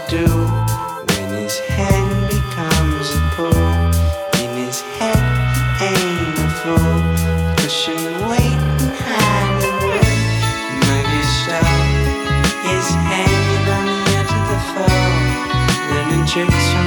do when his head becomes a pool. In his head, he ain't a fool. Pushing weight in Hollywood. Movie star is hanging on the edge of the floor, learning tricks